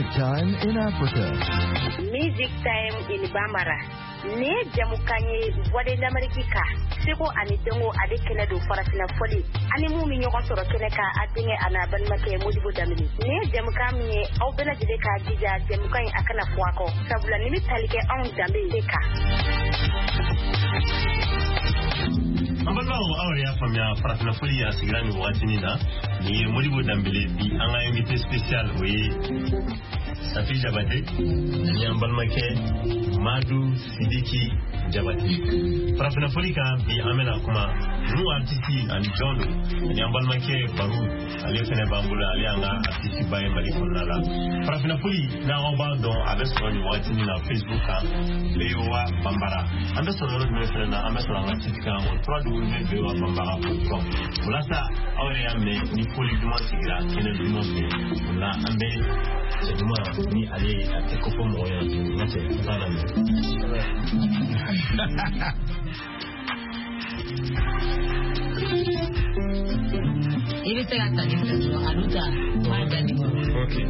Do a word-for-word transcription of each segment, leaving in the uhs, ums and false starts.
Music Time in Africa. Music Time in Bambara. Ne jamukanye voix de l'Amérique. Seko anitongo ade kene do farafina foli. Ani mu mi nyoko soro kene ka atinge ana banmake modibo damini. Ne jamukanye au bela jide ka jija jamukanye akana fuako. Sabula nimi talike on dambe deka. Ambalwa awre ya famia farafina foli ya sigrani wakati na ni modibo dambele bi anga invité spécial oui Safi Jabate ni ambalmake Madu Sidiki Jabate farafina foli ka bi amena kuma nu artiste and John ni ambalmake Baru ale fene bambula ale anga artiste baye mali fonala farafina foli na oba don abeso ni wakati na Facebook ka Leowa Bambara abeso no me fene na abeso na artiste ka mo w w w point bambara point com mulasa awre ya me ni foli duma sigira kene duma se na ambe duma ni ale atekofo moya ngate sana me Ele pega a caneta a luta guarda ni okay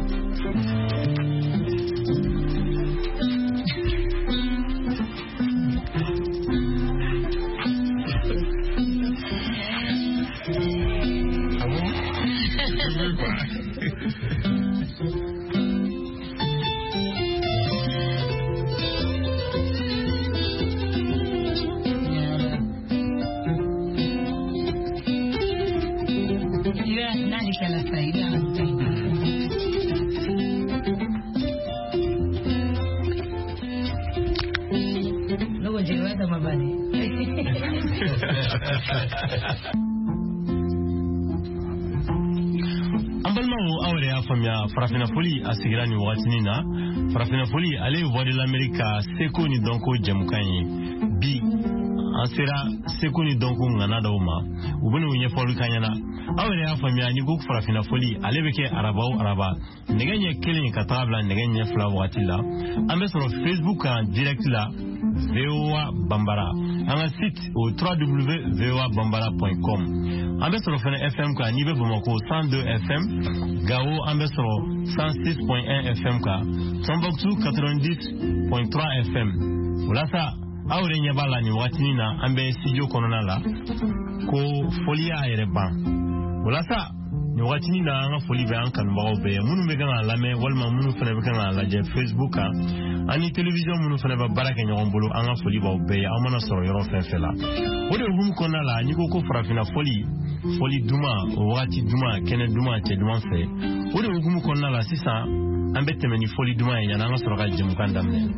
Ambalma awre ya famia farafina foli asigrani watini na farafina foli ale voix de l'Amérique seko ni donko jamukanye bi ansera seko ni donko ngana dawma ubunu nye folu kanyana awre ya famia ni go farafina foli ale beke arabaw araba neganye kelen ka tabla neganye fla watila ambe sur Facebook en direct la V O A Bambara un site au w w w point v o a bambara point com ambe sur F M ka nibe Bamako cent deux F M Gao ambe sur cent six point un F M ka Tombouctou quatre-vingt-dix point trois F M wala sa awre nyabala ni watini na ambe studio konona la ko folia yereba wala sa ni watini na anga foli be an kan bawo be munu be gana lame walma munu fene be gana la je Facebook ani television munu fene ba baraka nyon bolo anga foli bawo be amana soro yoro fefela wode hum konna la ni ko ko farafina foli foli duma wati duma kene duma te duma fe wode hum konna la sisa ambette meni foli duma ya anga soro ga jemu kandamne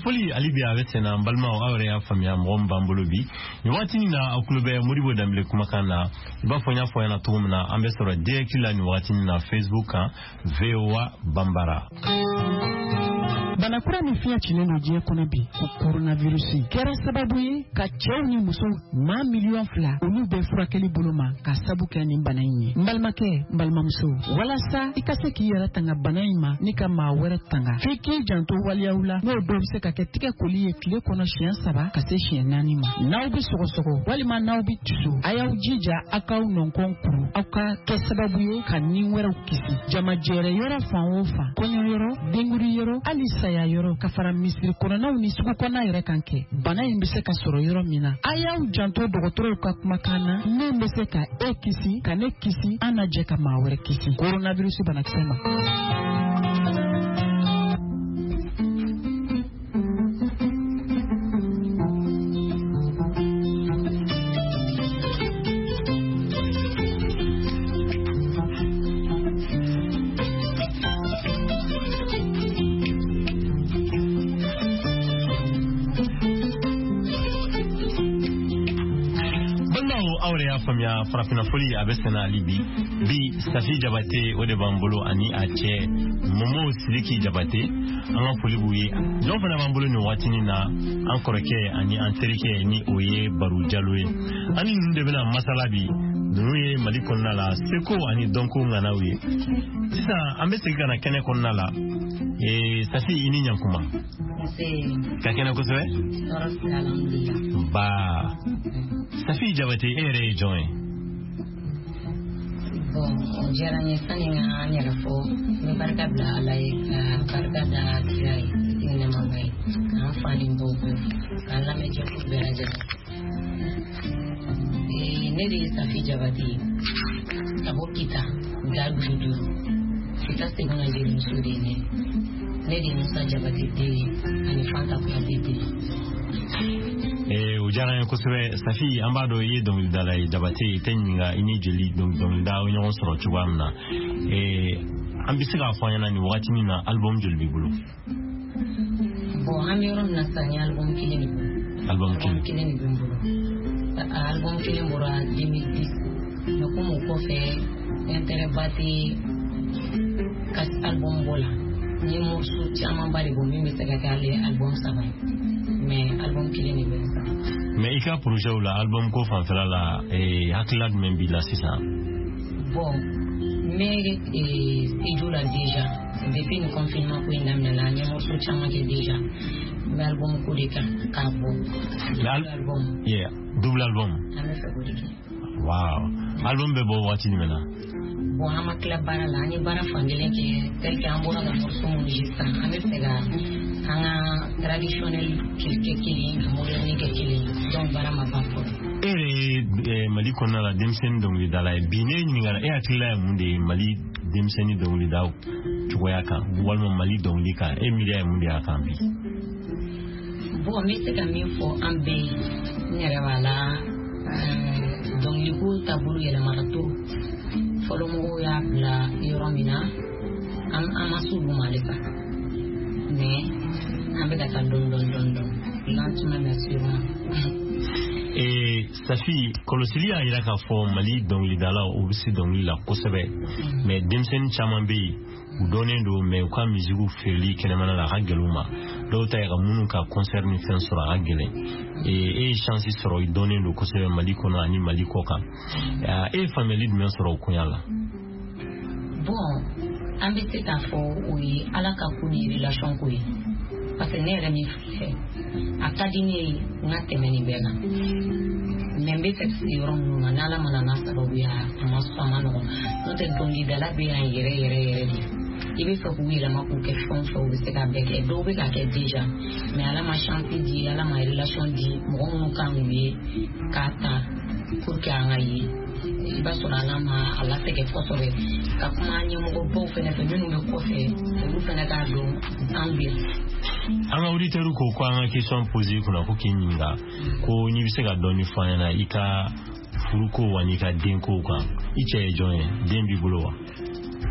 foli alibi avec sena balma o awre ya famia mo mbambolo bi ni watini na akulube muribo damle kumakana ba fonya fonya na tumna ambe soro direct la ni watini na Facebook V O A Bambara. Banakura ni fiya chileno jie kona bi ku coronavirusi kera sababu ye ka chew ni muso ma million fla olu be furakeli buluma ka sabu ke ni bananye mbalmake mbalma muso wala sa ikase ki yara tanga banayima ni ka ma wera tanga fiki janto waliyaula no do se ka ke tike koli ye kile kono chien saba ka se chien nani ma naw bi sogo sogo wali ma naw bi tusu ayaw jija akaw non konkuru aka ke sababu ye ka ni wera kisi jama jere yora fa ofa konyo yoro denguri yoro alisa ya yoro kafara misiri korona ni sugu kona yere kanke bana imbise ka soro yoro mina ayaw janto dogotoro ka kumakana ne mbese ka ekisi ka ne kisi anaje ka mawere kisi coronavirus bana kusema famia farafina foli abesena alibi bi Safi Jabate ode bambolo ani ache momo siliki Jabate anga foli buye jon fana bambolo ni watini na ankoreke ani anterike ni oye baru jalwe ani nde bena masalabi nuye mali konna la seko ani donko nganawe sisa ambese kana kene konna la e Safi ini nyankuma ka kene ko sewe ba Safi Jabate ere join bon jara ni saninga nyara fo ni barka bla lai barka da kirai ni mamai kan fani bobo kan la meje ku beraje e ne di Safi Jabate tabo kita gadudu kita segona je musuri ne ne di Musa Jabate de ani fanta ku adede e ujara ko sebe Safi ambado ye don dalai Jabate teninga ini jeli don don da onyo soro chwamna e ambisiga fanya ni wakati ni na album julbi bulu bo amirom na sanya album kilini album kilini bulu album kilini bulu deux mille dix no ko ko fe entere bati kas album bola ni mo su chama bari bo mi misega kale album saba mais album kilini bulu mais ika projet ou la album ko fan fela la e haklad men bi la sisa bon mais e studio la déjà depuis le confinement ko indam na la ni mo so chama ke déjà mais album ko de ka ka bon l'album yeah double album wow album be bo wati ni mena bon ama club bara la ni bara fangele ke tel ke ambora na morso mo jista ame pega anga traditionnel kilke kili moderne ke kili donc bara ma papo ere mali konna la demsen donc li dala bine ni ngara e atila munde mali demseni donc li daw tukoya ka walma mali donc li ka e milia munde aka bi bon mais c'est quand même faut ambe nyere wala donc li ko tabulu yele marato folo mo ya la yoromina am amasulu malika mais ambe da ka don don don don lentement mais sûrement et Safi kolosilia ira ka fo mali donc li dala o bisi donc li la kosebe mais demsen chamambe u donendo mais kwa mizigu feli kenemana la rageluma do ta ga munu ka concert ni fen sura ragele et et chance sura donendo kosebe mali kono ani mali koka e family de men sura kunyala bon ambe c'est à fo oui ala ka kuni relation ko yi parce que ne remi fait akadini ngate meni bela membe taxi yoron manala manana sababuya masu amano no te dongi dala be an yere yere yere di ibe fa ku wila ma ku ke fon fo se ka be ke do be ka ke déjà mais ala ma chanti di ala ma relation di mo mo kan wi kata pour que anga yi iba so ala ma ala te ke foto be ka kuma nyi mo bo fene fe nyunu me ko fe lu fene ka do angle anga auditeur ko ko anga question poser kuna ko kinyinga ko nyi bise ga doni fanya na ika furuko wanika denko kwa iche join dembi bulowa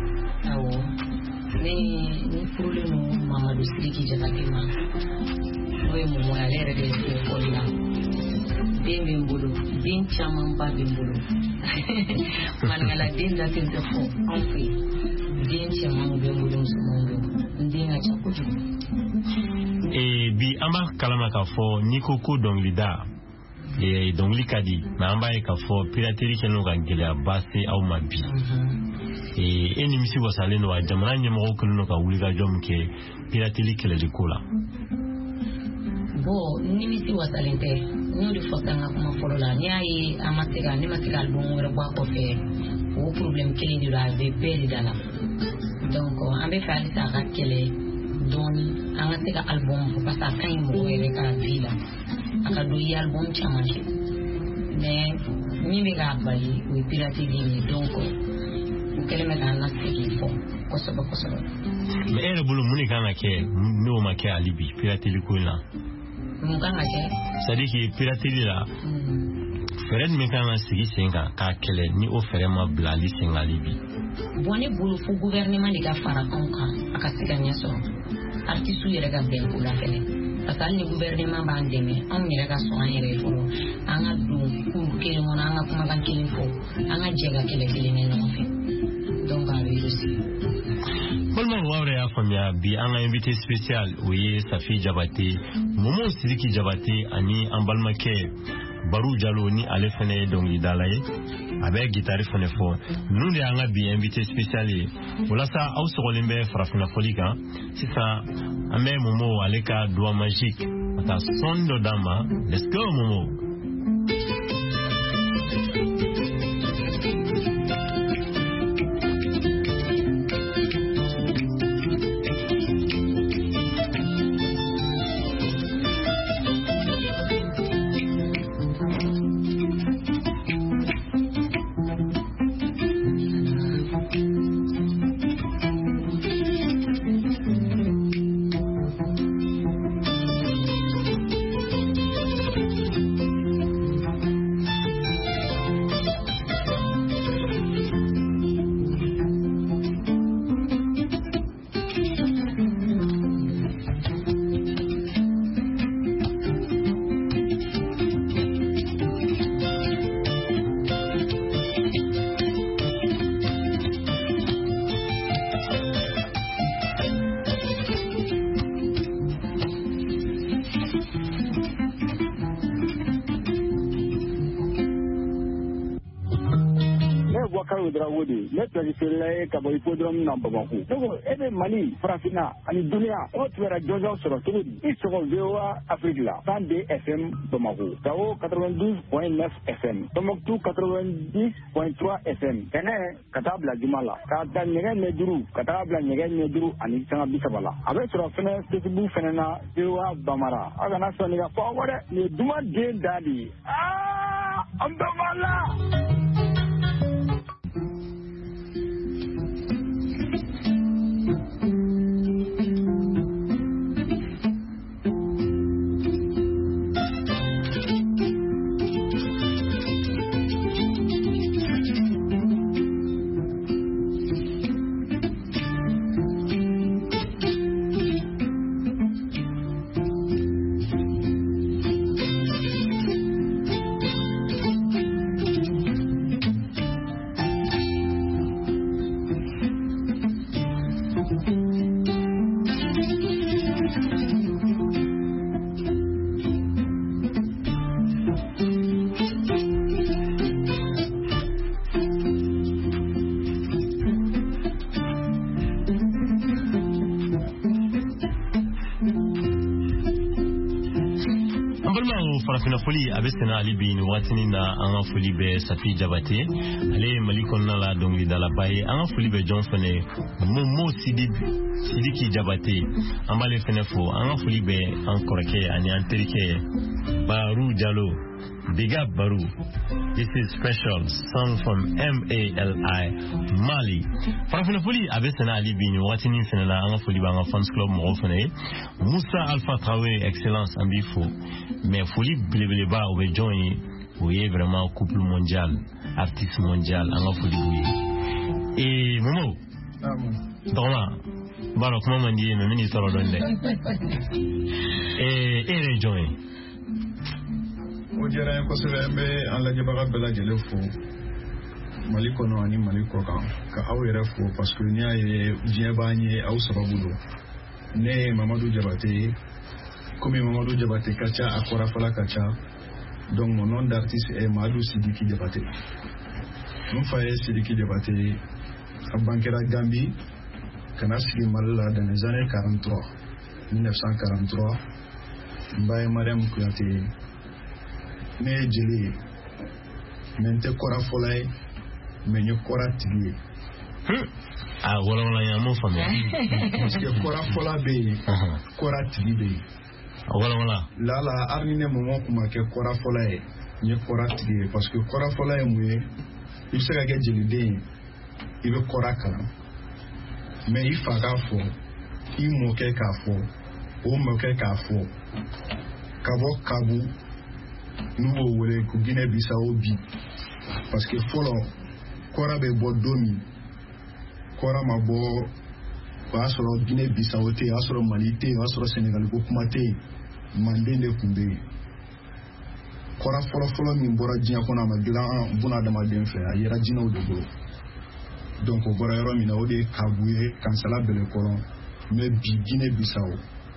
awo ni ni furule no Mamadou Sidiki Jabate ma Oye mo ya le de ko la. Den be mbulu, den chama mpa be mbulu. Malala den la te fo, en fait. Den chama be mbulu so den a chakuju. E bi amba kalama ka fo niko ko don lida. E donc likadi na amba e ka fo piraterie kenu ga ngela base au mabi e eni misi wasale no ajamana nyemo ko no ka wuliga jom ke piraterie kele dikola bo ni misi wasale te no di fotanga kuma forola ni ai amatega ni matega album wera kwa ko fe o problem kele di la be peri dala donc ambe fali sa ka kele don anga tega album ko pasa kan mo wera ka vida aka do yi album chamashi mais mi me ga bali o piraterie ni donc o keleme da na sigi fo kosoba kosoba mais ere bulu muni kana ke no ma ke alibi piraterie ko la mun kana ke sadiki piraterie la feren me kana sigi senga ka kele ni o fere ma blali senga alibi boni bulu fu gouvernement de ga fara onka aka siga nyeso artistu yere ga ben kula fele parce que le gouvernement va en demain on mira ka so an yere fo anga du ku kele mona anga kuma kan kele fo anga jega kele kele ne no fe donc a réussi Kolma wawre ya famia bi anga invité spécial oye Safi Jabate Momo Sidiki Jabate ani ambalmake Barou Diallo ni ale fene donc idalaye avec guitare fene fo nous de anga bi invité spécial wala sa au sokolembe Farafina Folika c'est ça ame Momo aleka doigt magique ata sondo dama let's go Momo. Let's say Kabo Hipodrome number one. So, every money, Frafina, and Dunia, what were a Jojo Soroturi, it's all Veoa Africa, Sunday F M, Tomako, Tao ninety-two point nine F M, Tomok ninety point three F M, Kene, Katabla Jumala, Kata Negen Neduru, Katabla Negen Neduru, and Isana Bisabala. A better of Fena, Tesibu Fenana, Veoa Bamara, Agana Sonia forward, you do not gain daddy. Ah, Ambamala! Farafina Foli abesena alibi ni watini na anga foli be Safi Jabate ale malikon na la dongli dala baye anga foli be John fene Momo Sidib Sidiki Jabate ambale fene fo anga foli be ankorake ani anterike Barou Diallo. Big up Barou. This is special song from M A L I Mali. Farafina Foli abesena alibi ni watini fene la anga foli ba anga fans club mo fene Moussa Alpha Traoré excellence ambifo. Mais Foli Blebeleba ou Johnny, vous êtes vraiment couple mondial, artiste mondial, en Foli. Et Momo, Dorma, baro kuma man di me mini toro donde eh e region o jara ko se be ala jaba bela jele fo mali kono ani mali ko kan ka awere fo parce que ni ay jebanye aw sababudo ne Mamadou Diabaté comme Mamadou Diabaté kacha akora fala kacha donc mon nom d'artiste est Madou Sidiki Diabaté. Mon frère Sidiki Diabaté a banquera Gambie kana sigi Malala dans les années quarante-trois mille neuf cent quarante-trois Mbaye Mariam Kouyaté ne jeli mente kora folay menyo kora tigi ah wala wala ya mo fami parce que kora fola be kora tigi be wala wala la la arnine momo kuma ke kora fola e ni kora tigi parce que kora fola e muye il se ga jeli den il be kora kala mais il fa ka fo il mo ke ka fo o mo ke ka fo kabo kabu nous wole ku Guinée Bissau bi parce que folo kora be bodomi kora mabo ba soro Guinée Bissau te asoro Mali te asoro Sénégal ko kuma te mande ne kunde kora folo folo min bora jinya kona ma gilan buna da ma den fe ayira jina o de go donc o bora yoro mina o de kabuye kansala bele kolon mais bi Guinée Bissau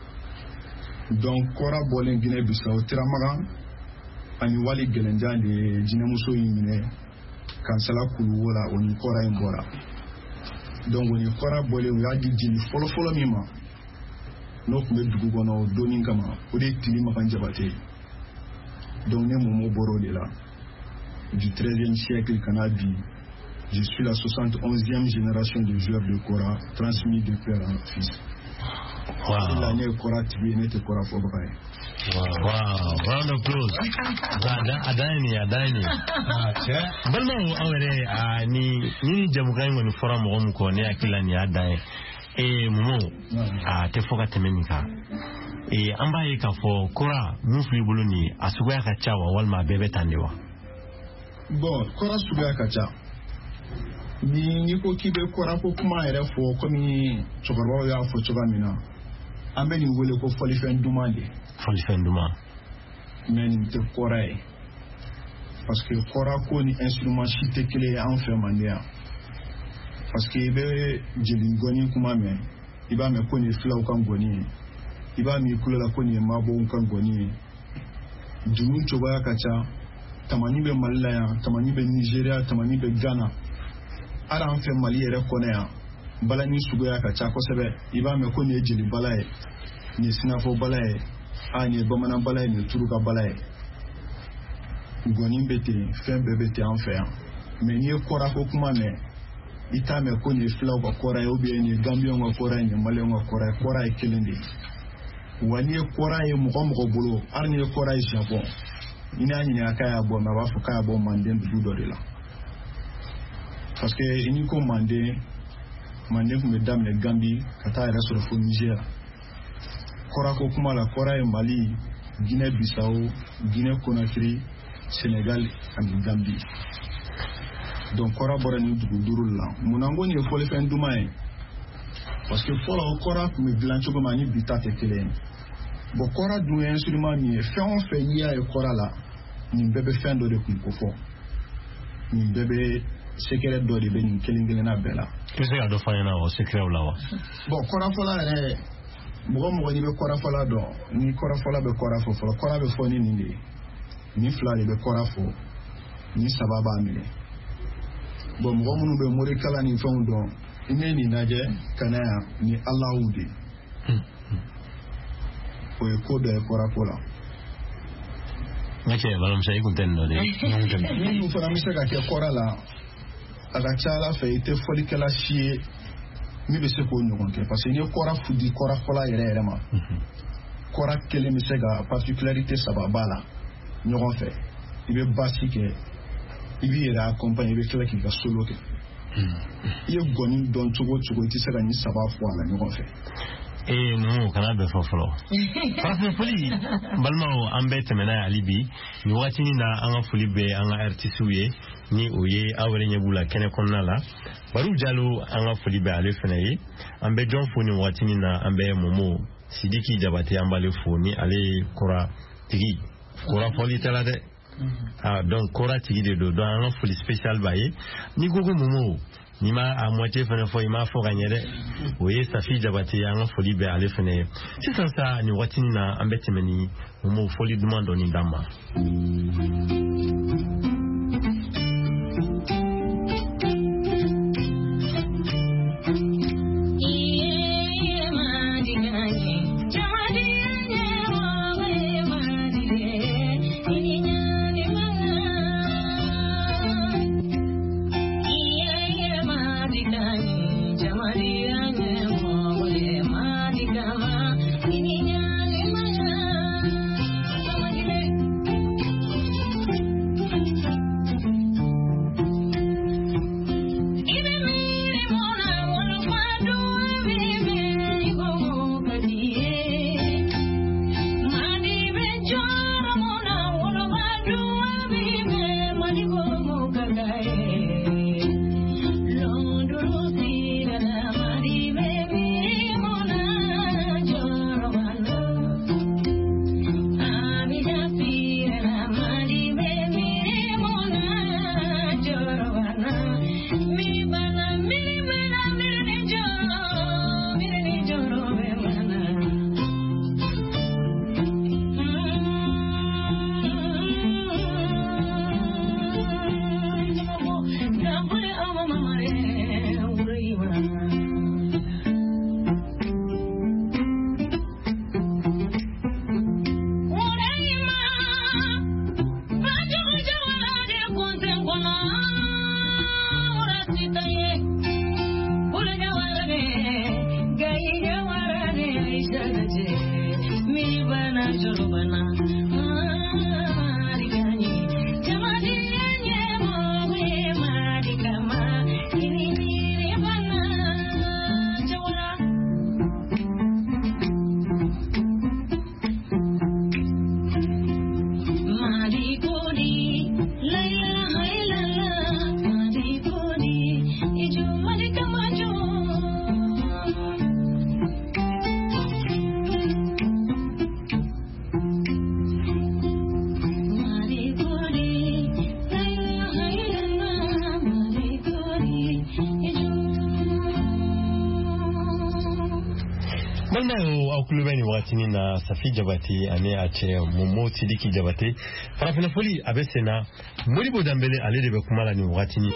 donc kora bolen Guinée Bissau tiramaga ani wali gelenjande jina muso yimine kansala kulu wala oni kora en bora donc oni kora bole ya di jini folo folo mima no kuma dugu gono doni kama o de tili ma kan Diabaté donc ne momo boro de là du treizième siècle kanabi je suis la soixante et onzième génération de joueurs de kora transmis de père en fils. Wow. L'année kora tibi ne te kora fo bakai. Wow, wow, round of applause. Ada adani adani. Balma awere a ni ni jamukai ngoni forum mo ko ne akila ni adai. E mumo a te foka temenika. E ambaye ka fo kora mufli buluni asuga ka chawa walma bebe tandewa. Bon, kora suga ka cha. Ni ni ko kibe kora ko kuma ere fo ko ni chokorwa ya fo choga mina. Ambe ni wole ko foli fen dumande. Foli fen duma. Men te kora e. Parce que kora ko ni instrument chite kele en fait mandia. Parce que ibe jeli goni kuma me. Iba me ko ni fla kan goni. Iba mi kula ko ni mabo kan goni. Dumun choba ya kacha. Tamani be Malaya, tamani be Nigeria, tamani be Ghana. Ara an fe Mali yɛrɛ kɔnɛ yan bala ni suguya ka ca kosɛbɛ i b'a mɛn ko nin ye jeli bala ye nin ye sinafɔ bala ye a nin ye bamanan bala ye nin ye turuka bala ye gɔni bɛ ten fɛn bɛɛ bɛ ten an fɛ yan mɛ n'i ye kɔra ko kuma mɛn i t'a mɛn ko nin ye filaw ka kɔra ye ou bien nin ye Gambiyɛnw ka kɔra ye nin ye Maliyɛnw ka kɔra ye kɔra ye kelen de ye wa n'i ye kɔra ye mɔgɔ mɔgɔ bolo hali n'i ye kɔra ye Japon i n'a ɲininka k'a y'a bɔ mɛ a b'a fɔ k'a y'a bɔ Manden dugu dɔ de la. Parce que il ko Mandé Mandé kun bɛ daminɛ Gambie ka taa yɛrɛ sɔrɔ fo Niger kora ko kuma la kora ye Mali Guinée Bissau Guinée Conakry Sénégal ani Gambie donc kora bɔra ni dugu duuru la mun ko nin ye fɔlifɛn duman ye parce que fɔlɔ kora kun bɛ dilan cogo min ni bi ta tɛ kelen ye bon kora dun ye instrument min ye fɛn o fɛn n'i y'a ye kora la nin bɛɛ bɛ fɛn dɔ de kun kofɔ nin bɛɛ bɛ secret dɔ de bɛ nin kelen kelenna bɛɛ la. I bɛ se ka dɔ fɔ an ɲɛna o secret la wa. bon kɔrafɔla yɛrɛ mɔgɔ mɔgɔ n'i bɛ kɔrafɔla dɔn ni kɔrafɔla bɛ kɔra fɔ fɔlɔ kɔra bɛ fɔ ni nin de ye ni fila de bɛ kɔra fɔ ni saba b'a minɛ bon mɔgɔ minnu bɛ morikala ni fɛnw dɔn i ne nin lajɛ ka na yan ni Alahu de o ye ko dɔ ye kɔrafɔ la. n ka cɛ balimamuso i kun tɛ nin dɔ de ye. Minnu fana bɛ se ka kɛ kɔra la a ka ca Ala fɛ i tɛ fɔlikɛla si ye min bɛ se k'o ɲɔgɔn kɛ parce que n'i ye kɔra fudi kɔra fɔla yɛrɛ yɛrɛ ma kɔra kelen bɛ se ka particularité saba b'a la ɲɔgɔn fɛ i bɛ basi kɛ i b'i yɛrɛ accompagner i bɛ tila k'i ka solo kɛ i ye gɔni dɔn cogo o cogo i tɛ se ka nin saba fɔ a la ɲɔgɔn fɛ. ee numu kana bɛ fɔ fɔlɔ farafin foli balimaw an bɛɛ tɛmɛna ye hali bi nin wagati na an ka foli bɛ an ka artisiw ye ni o ye aw yɛrɛ ɲɛ b'u la kɛnɛ kɔnɔna la Barou Diallo an ka foli bɛ ale fana ye ambe John Foni watini na ambe Momo Sidiki Jabate ambale Foni ale kora tigi kora foli tala de ah donc kora tigi de do dans un foli spécial baye ni gogo Momo ni ma à moitié fene fo ima fo gagnere oui Safi Jabate un foli be ale fene c'est ça ça ni watini na ambe temeni Momo foli demande ni dama na Safi Jabate ane ache Momo Sidiki Jabate Farafina Foli abesena Moribo Dambele ale de kumala ni watini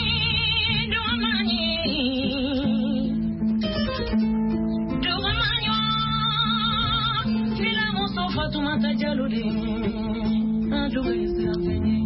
Do Fatumata Jaludi, Adu Isabeni.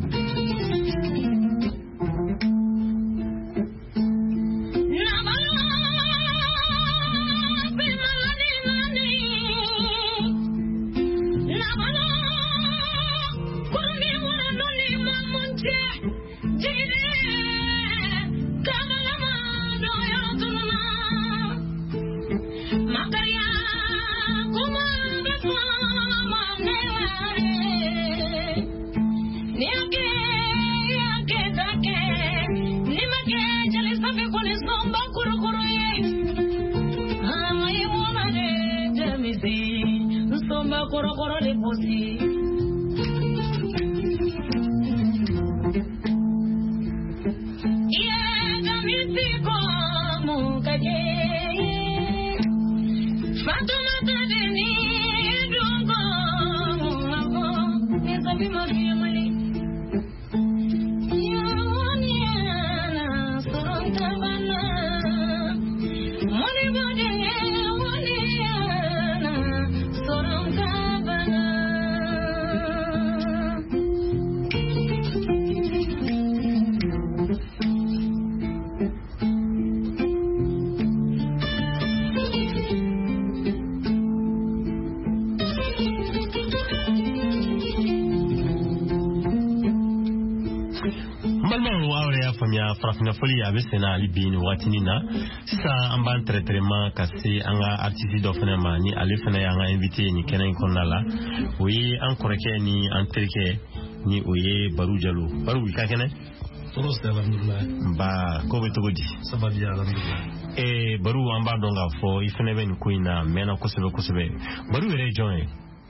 Farafina foli a bɛ senna hali bi nin waatinin na sisan an b'an traitement ka se an ka artiste dɔ fana ma ni ale fana y'an ka invité nin kɛnɛ in kɔnɔna la o ye an kɔrɔkɛ ni an terikɛ ni o ye Baru Jalo. Baru i ka kɛnɛ? Tɔɔrɔ si alhamdulilayi. Nba ko bɛ cogo di? Ça va bien alhamdulilayi. Eh Baru an b'a dɔn k'a fɔ i fana bɛ nin ko in na mɛnna kosɛbɛ kosɛbɛ. Baru yɛrɛ ye jɔn ye?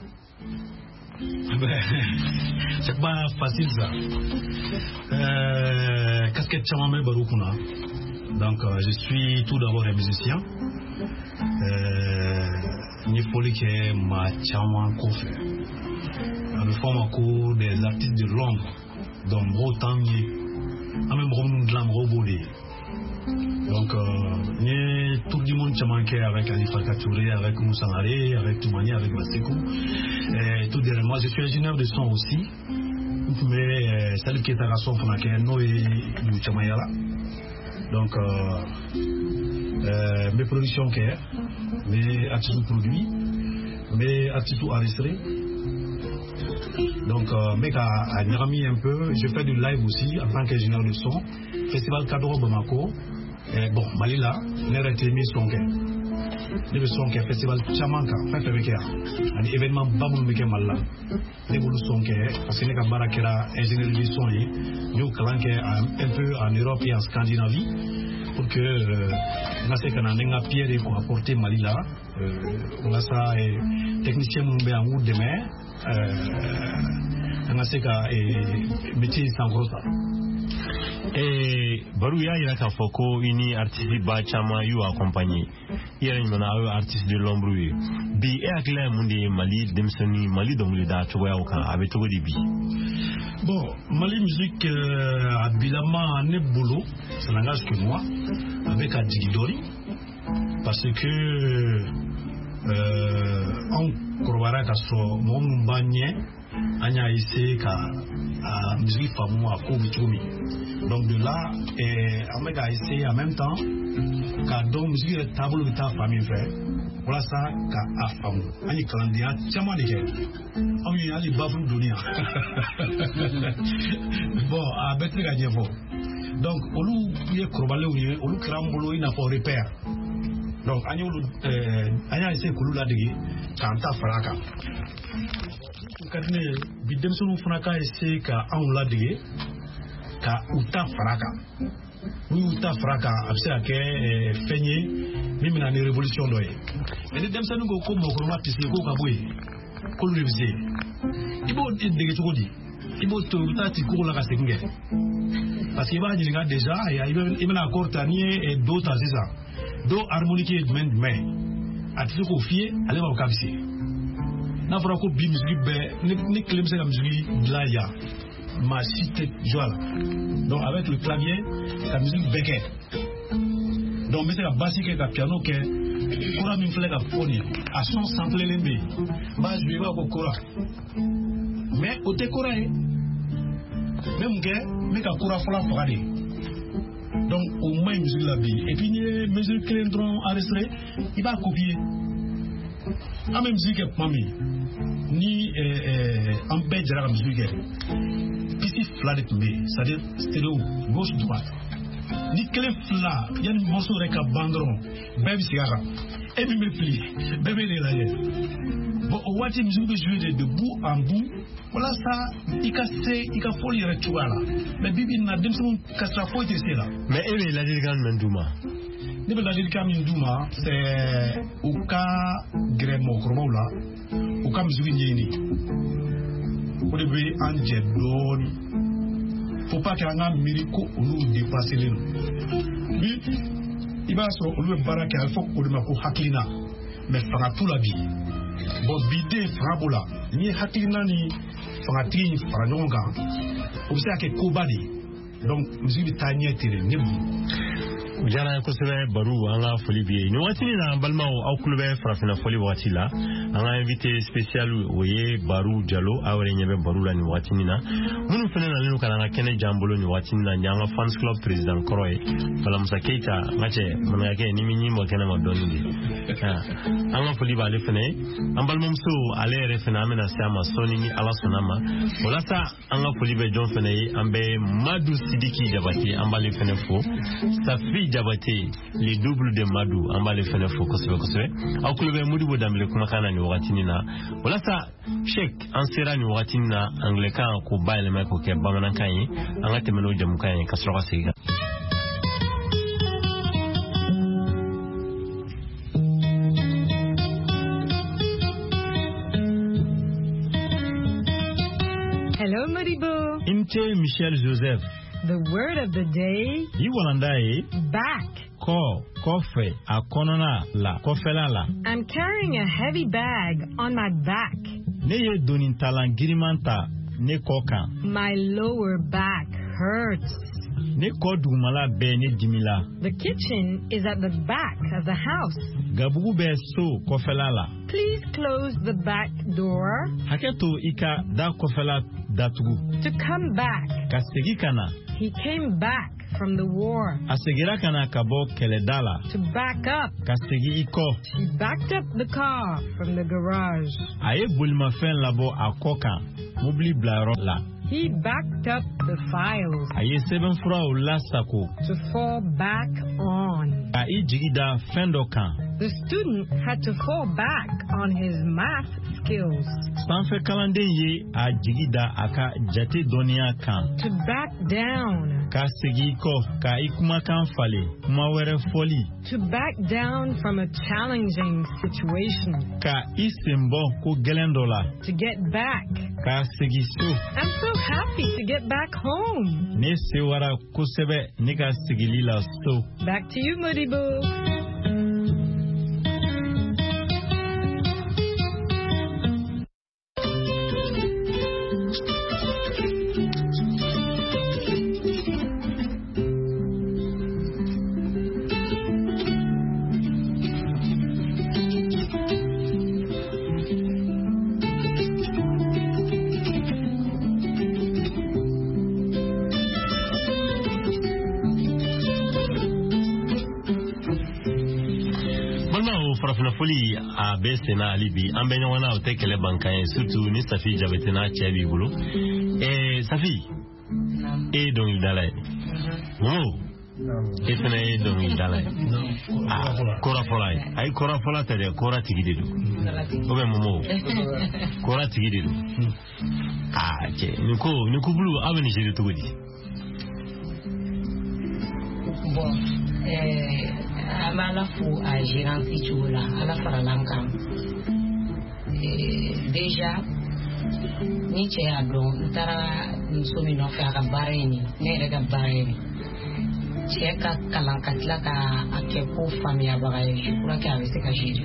C'est pas facile ça. Euh, casquette Chamamé Baroukuna. Donc euh, je suis tout d'abord un musicien. Ni folie que ma Chaman Kofe. Nous formons un cours des artistes de l'ombre. Donc gros temps ni. Même gros glam gros body. Donc ni tout le monde Chamanké avec Alifa Katouré, avec Moussa Maré, avec Toumani, avec Basekou. Et tout derrière moi, je suis ingénieur de son aussi. Mais celle qui est à la son Fonake, non et du Chamayala. Donc euh, euh, mes productions qui est, mes artistes produits, mes artistes enregistrés. Donc euh, mec à, à Nirami un peu, je fais du live aussi en tant qu'ingénieur de son. Festival Kadoro Bamako. Et bon, Malila, n'est pas mis son cœur. Le son cœur festival Chamanka, fait avec un événement Bamoul Meke Malla. Les boulots son cœur, parce que les Kabarakera, ingénieur de son, nous calanquons un peu en Europe et en Scandinavie pour que nous ayons un pierre pour apporter Malila. On a ça, technicien Mumbe en route de mer. On a ça, métier sans gros ça. Eh, Baru ya ira ka foko ini artiste ba chama yu accompagner ira ni na ayo artiste de l'ombre bi e akla mundi Mali demsoni Mali dongli da to ya ka abe to di bi. Bon, Mali musique euh, à Bilama ne boulot, ça n'engage que moi avec Adjigidori parce que euh, on croira qu'à so mon bagné anya issé ka a musique famu a ko bichumi. Donc de là, on a essayé en même temps qu'à donc musique de table de ta famille fait. Voilà ça qu'à Afamou. On y calendrier, tiens moi les gars. On y a les bafous d'Onia. Bon, à Bétré Gadjevo. Donc, on nous y est crobalé ou y est, on nous crambolo, il n'a pas repère. Donc, on a essayé que nous l'a dit, quand t'as fracas. Kadine, bidem sunu fracas essayé qu'à on l'a dit. Ka uta fraka oui uta fraka abse ake fenye mimi na ni révolution doye et dem sanu ko ko mo ko matisi ko ka boy ko lu révisé ibo dege to di ibo to uta ti ko la ka sengé parce que ba ni nga déjà ya ibe na accord tanier et d'autres c'est ça do harmonique et men mais ati ko fier aller ba kabisi na fara ko bi musique be ni clem c'est la musique la ya ma cité Joal. Donc avec le clavier, la musique béquet. donc mais c'est la basique que piano que kora min fle ka foni a son sample lembe ba je vais ko kora mais o te kora e même que mais ka kora fala fagade donc au moins musique la vie et puis ni mesure que l'endron enregistré il va copier a même musique mami ni en bête de la musique petit flat de me c'est-à-dire stéréo gauche droite ni clé flat il y a une morceau avec un bandron baby cigara et puis me plie bébé de la bon au wati musique de jouer de bout en bout voilà ça il casse il casse folie rituel mais bibi na dem son casse folie c'est là mais elle est la grande Mendouma ne be la grande Mendouma c'est au cas gremo cromo là au cas musique ni au début en jedon faut pas que la miracle nous dépasser les lui il va sur le baraka il faut que le mako haklina mais fera tout la vie bon bidé frabola ni haklina ni fera tri fera nyonga observe que kobadi donc musique tanya tere ne jara ko sebe baru anga foli bi ni wati na balma o kulube frafina foli wati la anga invité spécial oye baru jalo awre nyebe baru la ni wati na munu fene na lenu kana kene jambolo ni wati na nyanga fans club president Koroy fala Musa Keita ngache mun yake ni minyi mo kene mo donni anga foli ba le fene ambal mumso ale re fene amena sama soni ni ala sonama wala sa anga foli be jon fene ambe Madu Sidiki Jabati ambale fene fo Safi Jabate les doubles de Madou en bas les fenêtres faut que ce soit au club Modibo Damle kuma kana ni wakati na wala sa check en sera ni wakati na anglican ko baile mai ko ke bangana kan yi an ate meno jamu kan yi kasro ka siga Hello Modibo. Imte Michel Joseph. The word of the day. Iwalandae. Back. Ko, kofe, akonona la, kofela la. I'm carrying a heavy bag on my back. Neye donintalan girimanta ne koka. My lower back hurts. Ne kodumala be ne dimila. The kitchen is at the back of the house. Gabugu be so kofela la. Please close the back door. Haketo ika da kofela datugu. To come back. Kasegi kana. He came back from the war. Asegira kana kabo keledala. To back up. Kasegi iko. She backed up the car from the garage. Aye bulma fen labo akoka. Mubli blaro la. He backed up the files. Aye seven fura ula sako. To fall back on. Aye jigida fendokan. The student had to fall back on his math skills. Sanfe kalande ye a jigida aka jate donia kan. To back down. Ka segi ko ka ikuma kan fale kuma were foli. To back down from a challenging situation. Ka isembo ko gelendola. To get back. Ka segi so. I'm so happy to get back home. Ne sewara kusebe ne ka sigilila so. Back to you, Modibo. Foli a besena alibi ambenya wana utekele bankaye surtout ni Safi Jabetena chebi bulu eh Safi e don dalay mo e fena e don dalay ah kora folay ay kora fola tade kora tigididu obe momo kora tigididu ah che niko niko bulu abeni jeri tugudi bon eh amala fu a géranti chula ala faralanka eh déjà ni che adon tara nsomi no fa ka bareni ne rega bareni che ka kalanka tlaka akepo famia bagaye shukura ka avese ka jiri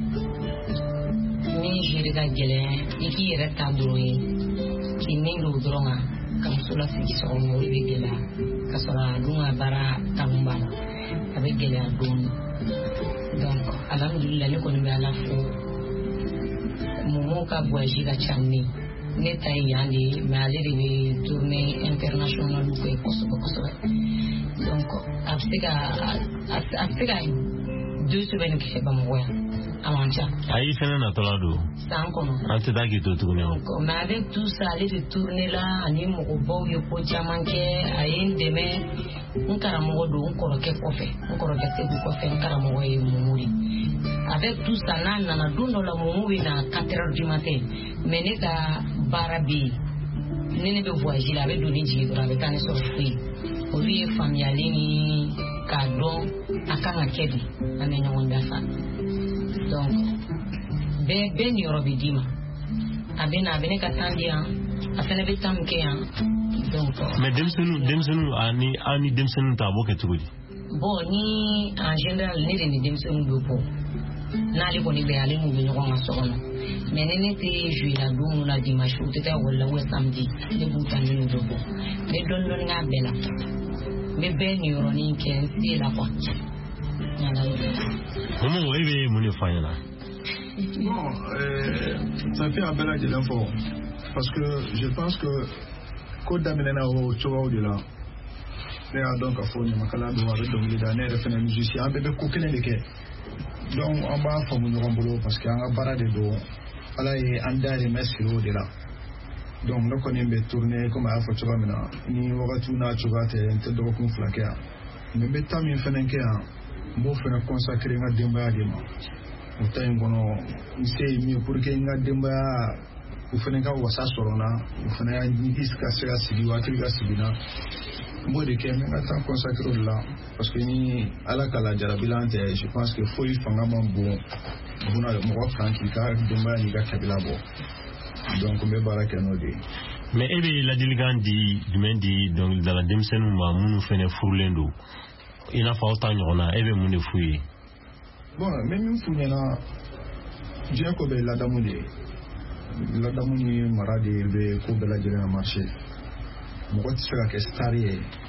ni jiri ga gele iki yere tandoi ki nengo dronga kam sula fi so mo ibigela ka sala lunga bara tambala avec gɛlɛya dɔɔni donc alhamdulillah ne kɔni bɛ ala fo mɔmɔw ka voyage ka ca ne ne ta ye yan de ye mais ale de bɛ tournée internationale kɛ kosɛbɛ kosɛbɛ donc a bɛ se ka a bɛ se ka deux semaines kɛ Bamakɔ yan a man ca. ayi fɛnɛ natɔla don. san kɔnɔ. an tɛ taa k'i to tuguni o. mais avec tout ça ale de tournée la ani mɔgɔbaw ye ko caman kɛ a ye n dɛmɛ n karamɔgɔ don n kɔrɔkɛ kɔfɛ n kɔrɔkɛ segu kɔfɛ n karamɔgɔ ye Mumu de avec tout ça n'a nana don dɔ la Mumu bɛ na quatre heures du matin mais ne ka baara bɛ yen ne ne bɛ voyage la a bɛ don ne jigi dɔrɔn a bɛ taa ne sɔrɔ foyi olu ye faamuyali ni k'a dɔn a kan ka kɛ de an bɛ ɲɔgɔn dafa donc bɛɛ bɛɛ niyɔrɔ bɛ d'i ma a bɛ na a bɛ ne ka temps di yan a fana bɛ temps min kɛ yan donc. mais denmisɛnninw denmisɛnninw ani aw ni denmisɛnninw ta a b'o kɛ cogo di. bon ni en général ne de ni denmisɛnninw bɛ bɔ n'ale kɔni bɛ ale n'u bɛ ɲɔgɔn ka so kɔnɔ mais ni ne tɛ jouer la don min na dimanche u tɛ taa école la ou samedi ne b'u ta ni n'u bɛ bɔ n bɛ dɔɔni dɔɔni k'a bɛɛ la n bɛ bɛɛ niyɔrɔnin kɛ n se la quoi. Mumu e bɛ mun de fɔ an ɲɛna. bon euh, ça fait un bel lajɛlen fɔ parce que je pense que ko daminɛna o cogoyaw de la ne y'a dɔn k'a fɔ ɲamakala don a bɛ dɔnkili da ne yɛrɛ fana musicien an bɛɛ bɛ ko kelen de kɛ donc an b'a faamu ɲɔgɔn bolo parce que an ka baara de don ala ye an dahirimɛ siri o de la donc ne kɔni bɛ tourner comme a y'a fɔ cogoya min na ni wagatiw n'a cogoya tɛ n tɛ dɔgɔkun fila kɛ yan mais n bɛ temps min fana kɛ yan n b'o fana consacrer n ka denbaya de ma o ta in kɔnɔ n se ye min pour que n ka denbaya u fana ka wasa sɔrɔ n na u fana ka se ka sigi hakili ka sigi n na n b'o de kɛ n bɛ n ka temps consacrer o de la parce que ni ala ka lajarabilan tɛ je pense que foyi fanga man bon buna mɔgɔ kan k'i ka denbaya n'i ka kabila bɔ donc n bɛ baara kɛ n'o de ye. mais e bɛ ladilikan di jumɛn di dɔnkilidala denmisɛnninw ma minnu fana furulen don i n'a fɔ aw ta ɲɔgɔn na e bɛ mun de f'u ye. bon n bɛ min f'u ɲɛna diɲɛ ko bɛ ladamu de ye ladamu ni mara de bɛ ko bɛɛ lajɛlen na marché mɔgɔ tɛ se ka kɛ star ye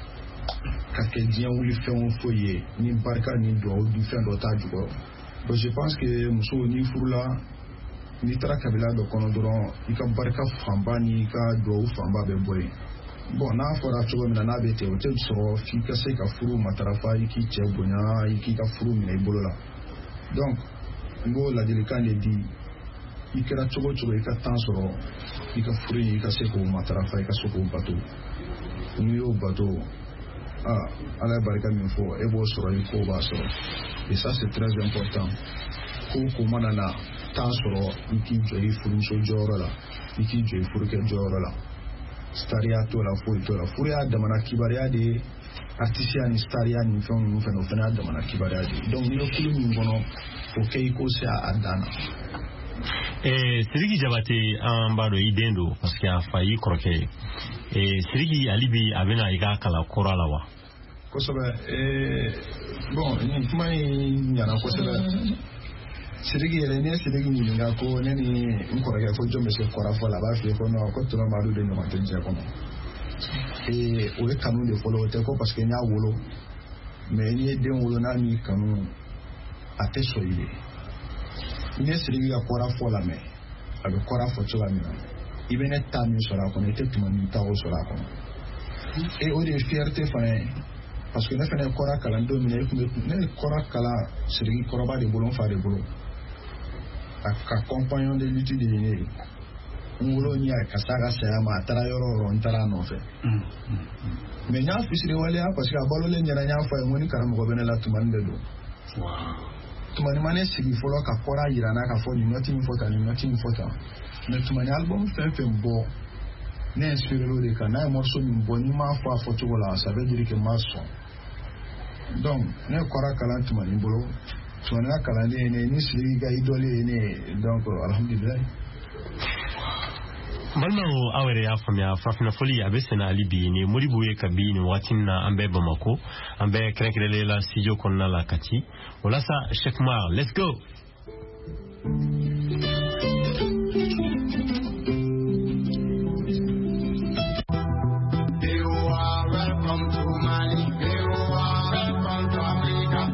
ka kɛ diɲɛ wuli fɛn o foyi ye ni barika ni duwawu dun fɛn dɔ t'a jukɔrɔ donc je pense que muso ni furula n'i taara kabila dɔ kɔnɔ dɔrɔn i ka barika fanba ni i ka duwawu fanba bɛ bɔ yen bon n'a fɔra cogo min na n'a bɛ ten o tɛ sɔrɔ f'i ka se ka furu matarafa i k'i cɛ bonya i k'i ka furu minɛ i bolo la donc n b'o ladilikan de di i kɛra cogo cogo i ka temps sɔrɔ i ka furu in i ka se k'o matarafa i ka se k'o bato n'i y'o bato ah ala ye barika min fɔ e b'o sɔrɔ i ko b'a sɔrɔ et ça c'est très important ko ko mana na temps sɔrɔ i k'i jɔ i furumuso jɔyɔrɔ la i k'i jɔ i furukɛ jɔyɔrɔ la stariya t'o la foyi t'o la furu y'a damana kibaruya de ye artisiya ni stariya ni fɛn ninnu fɛnɛ o fɛnɛ y'a damana kibaruya de ye donc n'i bɛ kulu min kɔnɔ o kɛ i ko se a dan na. Eh, Sidiki Jabate an b'a dɔn i den don parce que a fa y'i kɔrɔkɛ ye eh, Sidiki hali bi a bɛna i ka kalan kora la wa. kosɛbɛ eh, bon nin kuma in ɲana kosɛbɛ Sidiki yɛrɛ ne Sidiki ɲininka ko ne ni n kɔrɔkɛ ko jɔn bɛ se kɔra fɔ la a b'a f'i ye ko non ko tonton Madu de ɲɔgɔn tɛ diɲɛ kɔnɔ eh, o ye kanu de fɔlɔ o tɛ ko parce que n y'a wolo mais n'i ye den wolo n'a m'i kanu a tɛ sɔn i ye. N'i ye Sidiki ka kɔra fɔ lamɛn a bɛ kɔra fɔ cogoya min na i bɛ ne ta min sɔrɔ a kɔnɔ i tɛ tuma min ta o sɔrɔ a kɔnɔ et o de ye fierté fana ye parce que ne fana ye kɔra kalan don min na ne ye kɔra kalan Sidiki kɔrɔba de bolo n fa de bolo a ka compagnon de lutte de ye ne ye n wolo n y'a ka s'a ka saya ma a taara yɔrɔ o yɔrɔ n taara a nɔfɛ mais n y'a fisiri waleya parce que a balolen ɲɛna n y'a fɔ a ye n ko ni karamɔgɔ bɛ ne la tumani de don tumani ma ne sigi fɔlɔ ka kɔra yira n'a ka fɔ nin nɔti min fɔ tan nin nɔti min fɔ tan mais tumani album fɛn fɛn bɔ ne inspiré o de kan n'a ye morceau min bɔ n'i m'a fɔ a fɔcogo la ça veut dire que n m'a sɔn donc ne kɔra kalan tumani bolo tumani ka kalanden ye ne ye ni Sidiki ka idole ye ne ye donc alhamdulilayi. Balimaw aw yɛrɛ y'a faamuya farafina foli a bɛ sɛnɛ hali bi ni Modibo ye ka bi nin wagati na an bɛ Bamako an bɛ kɛrɛnkɛrɛnlen la studio kɔnɔna la Kati o la sa Cheikh Mar let's go. Welcome to Mali, welcome to Africa.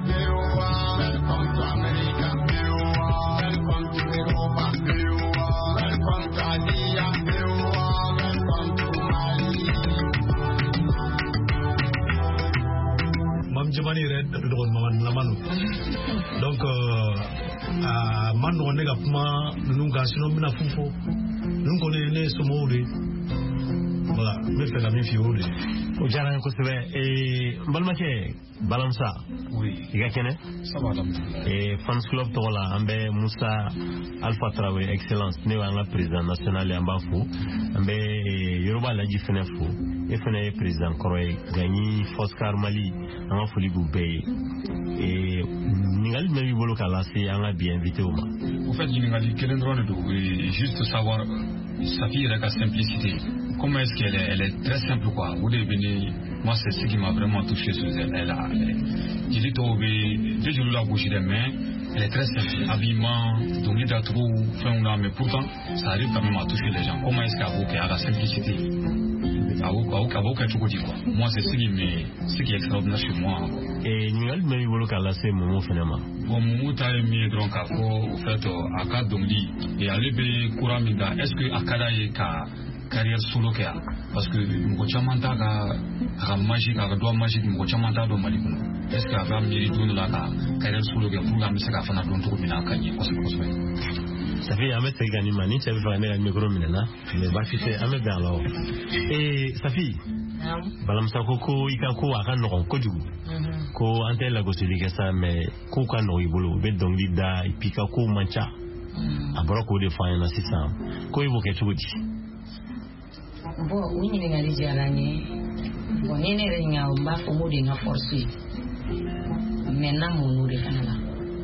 mando ne ga kuma nunga sino mina fufo nungo ne ne somore voilà me fait la même fiole o jara ko sebe e balmake balansa oui iga kene ça va dam e fans club to wala ambe Moussa Alpha Traoré excellence ne wanga président national e ambafu ambe Yoruba la jifene fu e fene président Koroy gagni Foscar Mali anga fuli gube e ningal me bolo kala c'est anga bien invité au ma au fait ningal quel endroit de juste savoir sa fille la simplicité. Comment est-ce qu'elle est? Elle est très simple quoi. Vous devez venir. Moi c'est ce qui m'a vraiment touché sur elle. Elle a, je l'ai trouvé, dès que je la bouche des mains, elle est très simple. Habillement, donc il y a trop, mais pourtant ça arrive quand même à toucher les gens. Comment est-ce qu'elle a la simplicité? Moi c'est ce qui me, ce qui est extraordinaire chez moi. Et nous allons même voir qu'elle a ces moments finalement. Bon, Moumou t'a aimé donc à au fait à Kad Dongli et à l'ébé Kouramida. Est-ce que Akada est ka carrière solo kia? Parce que Mouchamanta ka ka magique, ka doigt magique Mouchamanta do Malikono. Est-ce que Abraham mérite de la carrière solo kia pour la musique à faire dans tout le monde à Kanye? Ça fait un mètre et gagné mani, ça fait faire un micro minana, mais va ficher un mètre dans l'eau. Et Safi, balamsa koko ikako akan non ko jugu. Ko antel la gosili kesa mais ko kan no ibolo be dongli da ipika ko mancha. Abro ko de fa na sisa. Ko ibo ke chugudi. Bo wini ni ngali jalani. Bo nene ringa umba fumu de na force. Mena munu de kanala.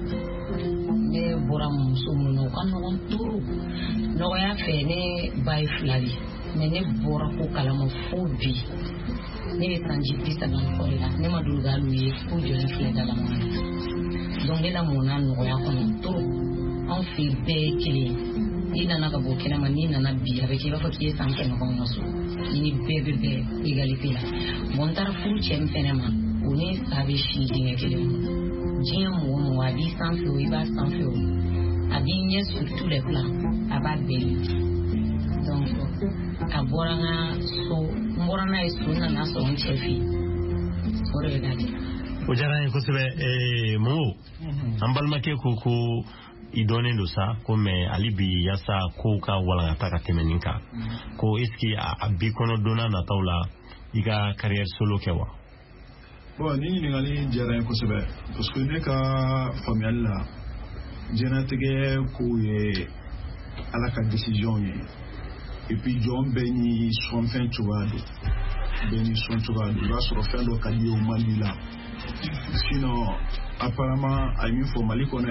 Ne bora muso muno kan no turu. No ya fe ne bai flali. Mais ne bora ko kala mo fobi ne be tanji pisa dans ko la ne ma dulu galu ye ko je ne fle dala mo donc ne la mo na no ya ko to on fi be kili ina na ka bo kena ma ni na na bi avec il va faut qu'il sanke no ko no so ni be be be égalité la montar fu chem fenema oni sabe shi dinge kili jien mo mo abi sans feu il va sans feu abi nye sur tous les plans aba be donc aboranga so morana isuna na so nchefi ore dadi ojara ko sebe e mo ambal make ko ko idone do sa ko me alibi yasa ko ka wala taka temeninka ko eski abi kono dona na tawla iga carrière solo kewa bon ni ni ngali jara ko sebe parce que ne ka familial la jena tege ko ye ala ka décision ye. Et puis John Benny son fin tuado Benny son tuado va se refaire le calier au Mali là sinon apparemment à une fois Mali connaît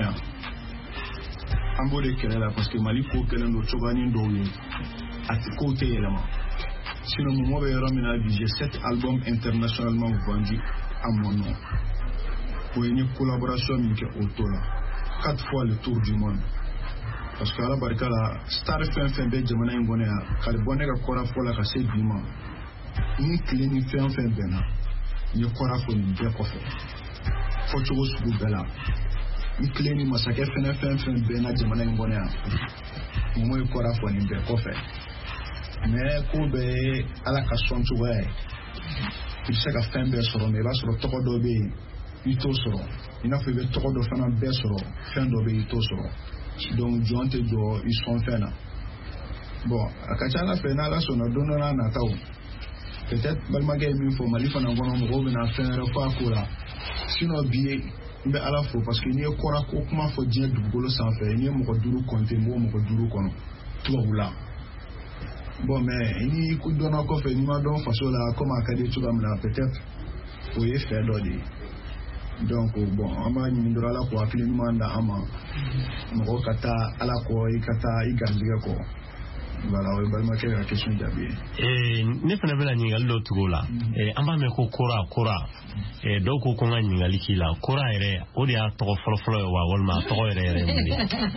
un peu de quelle là parce que Mali faut qu'elle ait notre chogani d'où à ce côté élément sinon moi je ramène j'ai sept albums internationalement vendus à mon nom pour une collaboration avec Otola quatre fois le tour du monde. Parce que la barika la star fin fin be jamana ngone ya kale bonne ga kora fola ka se bima ni klini fin fin bena ni kora fo ni be ko fe fo to su bela ni klini masake fin fin fin bena jamana ngone ya mo mo kora fo ni be ko fe mais ko be ala ka son tu wa il se ka fin be soro me ba soro to ko do be ito soro ina fe be to ko do fana be soro fin do be ito soro. Donc John te do ils sont faits là bon akachala fait na la sona donona na taw peut-être balmagay mi fo mali fana ngono mo be na faire fa kula sinon bié be ala fo parce que ni kora ko kuma fo je dugolo sans faire ni mo ko duru konté mo mo ko duru kono to wula bon mais ni ku dona ko fe ni ma don faso la comme akade tu gamna peut-être o ye faire dodi. Donc bon ama ni ndora la ko akili manda ama mo kata ala ko ikata igandiga ko voilà o ba ma kera question jabi e ne fana bela ni ngal do tugola e amba me ko kora kora e do ko ko ngani ngali kila kora ere o dia to folo folo wa wol ma to ere ere mbi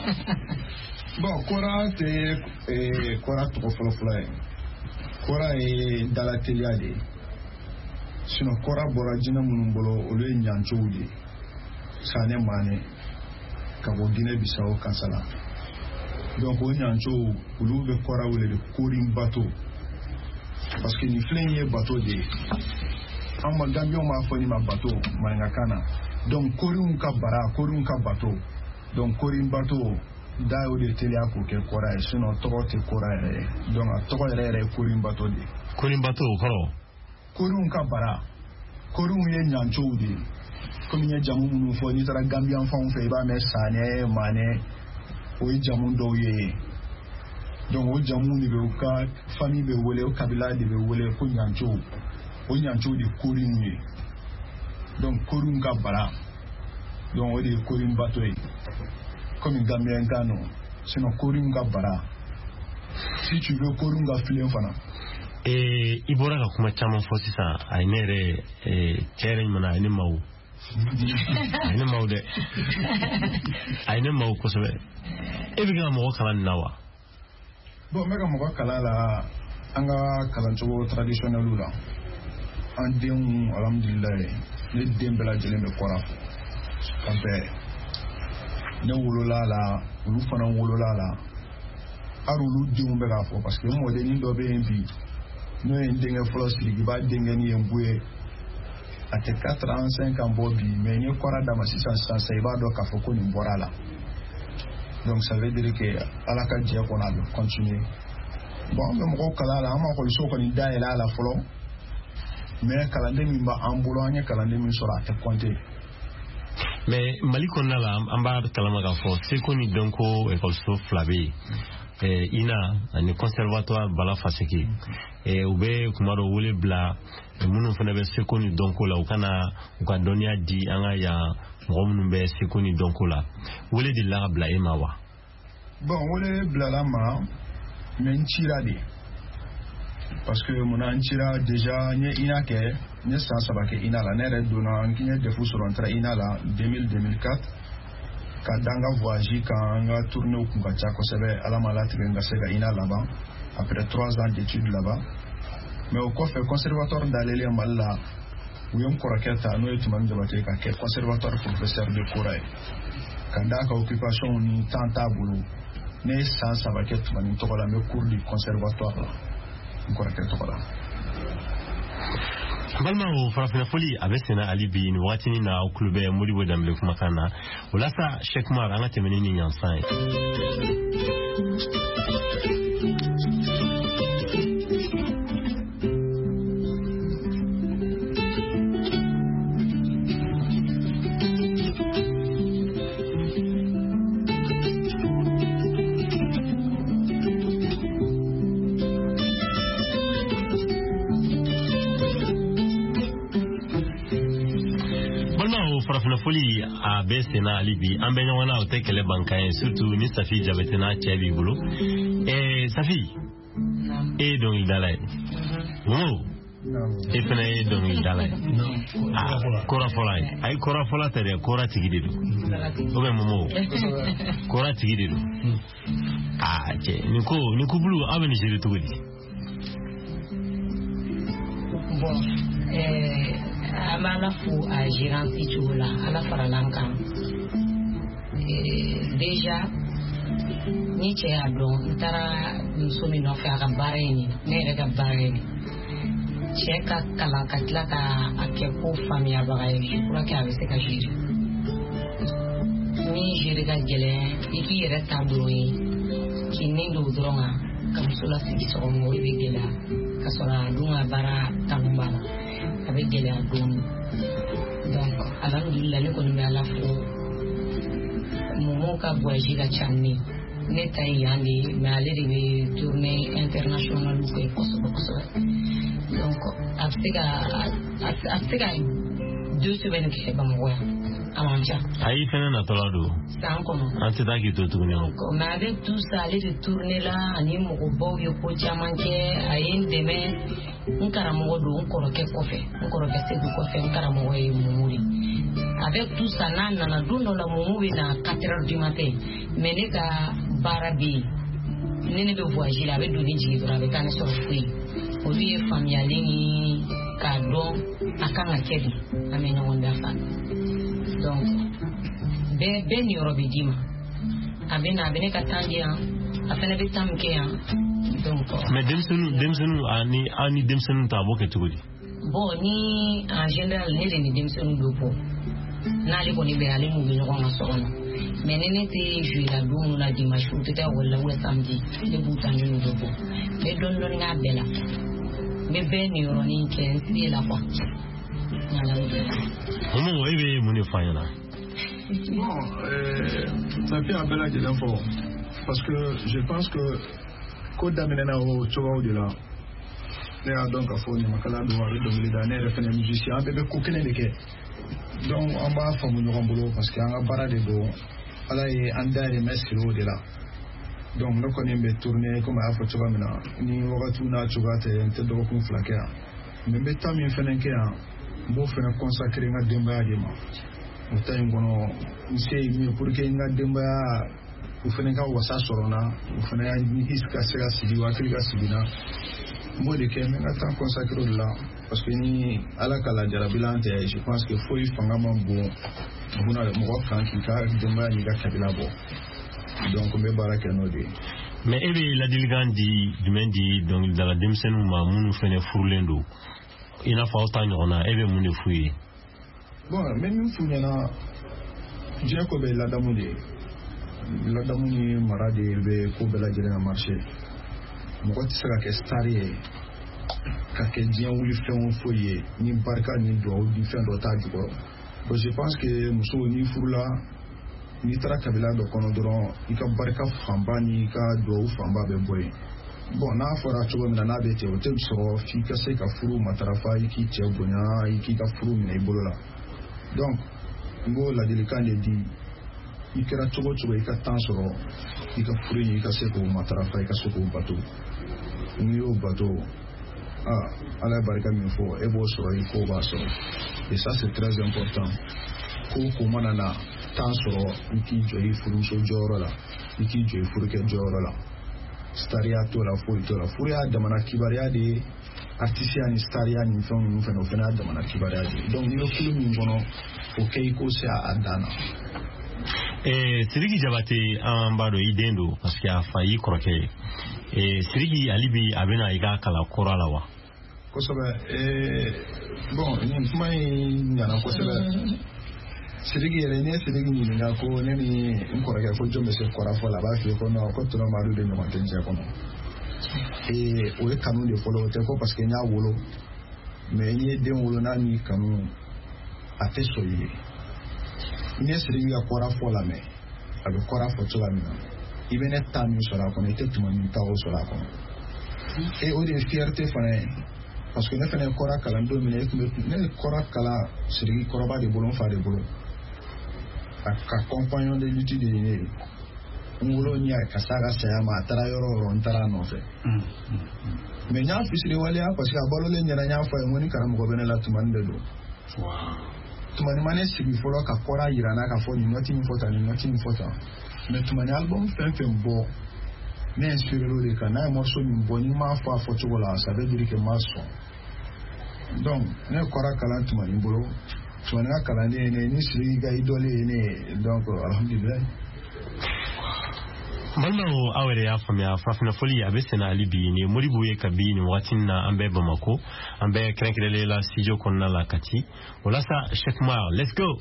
bon kora te e kora to folo folo kora e dala teliade sino kora bora jina munumbolo ole nyanchudi sane mane kabo Guinée Bissau kansala donc o nyancho ulu be kora wele de korim bateau parce que ni flenye bateau de amma gambio ma foni ma bateau ma ngakana donc korim ka bara korim ka bateau donc korim bateau da o de tele ko ke kora e sinon togo te kora e donc a togo ere Korin Bato de Korin Bato koro Korun ka bara Korun ye nyancho de comme ye jamu munu fo ni tara Gambian fa on fe ba me sane mane o jamu do ye donc o jamu ni be ka famille be wole o kabila de be wole ko nyancho o nyancho de Korin ye donc Korun ka bara donc o de Korin Bato e comme Gambien Gano sinon Korin ka bara si tu veux Korin ka filen fana eh ibora ka kuma chama fo sisa ainere eh chere mana ni mau ni mau de aine mau ko sebe e biga mo kala nawa bon mega mo kala la anga kala to traditionnel la en dem alhamdulillah ne dem bela jele me kora kampe ne wolola la ulu fana wolola la arulu dem bela fo parce que mo de ni do be envi no en dinga floss ligi ba dinga ni emboué à quatre-vingt-cinq ans bobi mais ni kora dama six cents c'est ba do ka foko ni borala donc ça veut dire que ala ka je ko na continuer bon me mo kala la ma ko so ko ni dai la la folo mais kala de mi ba ambulo anya kala de mi sora te compter mais maliko na la amba kalama ga fo c'est ko ni donko e ko so flabe eh ina ani conservatoire bala faseki eh ube kumaro wole bla munu fana be sekoni donko la ukana ukadonia di anga ya ngomnu be sekoni donko la wole di la bla emawa bon wole bla la ma mentira di parce que mon antira déjà nye ina ke nye sans sabake ina la nere dona nkinye defu sur entrée ina la deux mille deux mille quatre kadanga voyage quand nga tourné au Kungacha ko sebe ala malati nga sega ina là-bas après trois ans d'études là-bas mais au coffre conservatoire d'Alélé Malla où yom koraketa no etuman de bateka ke conservatoire professeur de Koray kandaka occupation ni tanta bulu ne sans sabaket man to la me cours du conservatoire koraketa ko la balma o farafina foli abesena alibi ni watini na uklube muribo damle kuma kana ulasa Sheikh Mar anga temeni ni nyansai foli a besena alibi ambenya wana otekele bankaye surtout ni Safi jabetena chebi bulu eh Safi e don il dalay mo e fena e don il dalay ah kora folay ay kora fola tere kora tigididu obe momo kora tigididu ah che niko niko bulu abeni jere tugudi bon eh amana fu a giranti chula ala faralanka eh déjà ni che adon tara nsumi no fa gabareni ne re gabareni cheka kala katla ka akepo famia bagaye kura ka ave se ka jiri ni jiri ga gele iki re tabloyi kinindu dronga kamsula siso mo ibigela kasora dunga bara tanumbala avec des lagons donc alhamdulillah ne connaît à la fois mon cas voyager la chani ne taille yandi mais aller de tournée internationale ou quelque chose donc après après deux semaines que c'est pas moi amanja ayi fena na tolado ça comment ante da ki to tourner mais avec tout ça aller de tourner là ani mo bo yo ko chamanke ayin demain nkaramogo do nkoroke kofe nkoroke sedu kofe nkaramogo e mumuri avec tout ça na na dundo la mumuri na quatre heures du matin mais ne ka barabi ne ne be voyager là avec doni jigi avec un sur fui au lieu familial ni ka don akanga kedi amena wonda fa donc be be ni robidima abena abene katandia afena betamke ya donc mais demsenu demsenu ani ani demsenu ta boke tugudi bon ni en général ne ni demsenu do po na le ko ni be ale mu bi no ko so no mais nene te jouer la don la dimanche ou te wala ou samedi le bouton de nouveau mais don don nga bela mais ben yoroni ken c'est la fois Comment est-ce mon effayana? Bon, euh, ça fait un bel âge d'info parce que je pense que quand d'amener au choix de là, les a donc à fond de makala de voir de les derniers référents musiciens, bébé coquin de que donc on va faire mon rambolo parce qu'il y a un barrage de go, alors il y a un dernier mesquilo de là. Donc nous connaissons les tournées comme à faire choix maintenant, ni on va tout na choix te te doit qu'on flaquer, mais maintenant il fait un cas, bon fait un consacré à Demba Dima. Uta ngono nse mi pour que nga demba ufene ka wasa sorona ufene ya ni iska sega sidi wa klika sidina mo de ke nga tan consacré là parce que ni ala kala jarabilante je pense que faut y fanga mambo buna mo ko kan ki ka demba ni ga kabila bo donc me baraka no de mais ebe la dilgandi dumendi donc dans la demsenu ma munu fene furlendo ina fa otani ona ebe munu fuyi. Bon, même une fois, j'ai couvert la dame de la dame de Marade, le couvert la dernière marché. Mon côté sera que staré, que bien ou le fait un foyer, ni barca ni doigt, ni fin d'otage. Donc je pense que nous sommes ni foula, ni tra kabila de conodron, ni ka barca famba, ni ka doigt famba beboy. Bon, na fora chogo mina na bete o te so fi ka se ka furu matarafa iki che gonya iki ka furu mina ibolola. Donc, ngo la délicate dit, il kera chogo chogo il ka temps soro, il ka furu il ka se ko matarafa il ka se ko bateau. Ni au bateau. Ah, ala barika mi fo e bo soro il ko ba soro. Et ça c'est très important. Ko ko manana temps soro iki joyi furu so joro la, iki joyi furu ke joro la. Staria to la fo to la furu ya da mana kibaria de artificial staria ni fon ni fon ofena da mana kibaria de. Donc ni o kulu mi ngono o keiko se adana. Eh Sirigi Jabate ambado idendo parce que a failli croquer. Eh Sirigi alibi abena iga kala koralawa. Kosoba eh bon ni fumai nyana kosoba Sirigi elene Sirigi ni nga ko neni nkorage ko jombe se kora fola ba fi ko no ko to no maru de no matenje ko no. Et o e kanu de folo te ko parce que nya wolo mais ni de wolo na ni kanu atesoye. Ni Sirigi ya kora fola me abe kora fo to la mi na. Ibene tami so la ko ne te tuma mi ta o so la ko. Et o de fierté fane parce que ne fane kora kala ndo mi ne ne kora kala Sirigi kora ba de bolon fa de bolon. Ka compagnon de lutte de ngolo nya kasara sayama atara yoro ntara no fe mais nya fisire wale parce que abalo le nya nya fa ngoni karam go benela tumande do wow tumani mane sibi folo ka kora irana ka fo ni noti ni fota ni noti ni fota mais tumani album fen fen bo mais inspiré lo de kana morceau ni bo ni ma fa fo chogola ça veut dire que ma son donc ne kora kala tumani bolo tumani kala ne ne ni siri ga idole ne donc alhamdulillah. Malmo awere ya famia Farafina Foli abesena alibi ni muribu ye kabini watina ambe Bamako ambe krenkele la studio konna la kati wala sa Cheikh Mar let's go.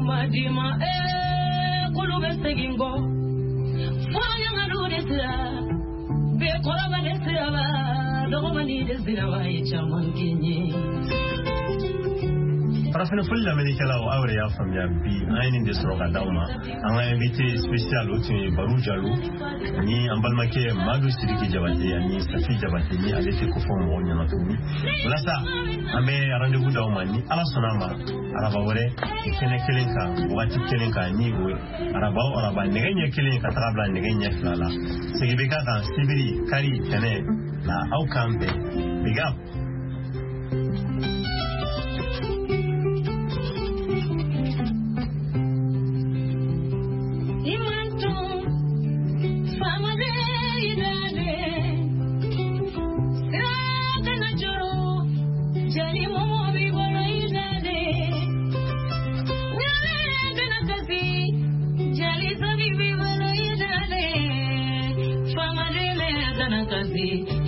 Madima e kulube segingo Fanya ngalude sira Be kolaba de sira ba Dogo mani de sira ba Icha mankinye Farafina foli lamɛnnikɛlaw aw yɛrɛ y'a faamuya bi an ye nin de sɔrɔ ka d'aw ma an ka invité spécial o tun ye Barou Jalo ni an balimakɛ Madu Sidiki Jabate ani Safi Jabate ni ale tɛ ko fɔ mɔgɔw ɲɛna tuguni walasa an bɛ rendez-vous d'aw ma ni Ala sɔnna a ma araba wɛrɛ kɛnɛ kelen kan wagati kelen kan ni o araba o araba nɛgɛ ɲɛ kelen ka taga bila nɛgɛ ɲɛ fila la segin bɛ k'a kan sibiri kari tɛnɛ la aw k'an bɛn big up. Family,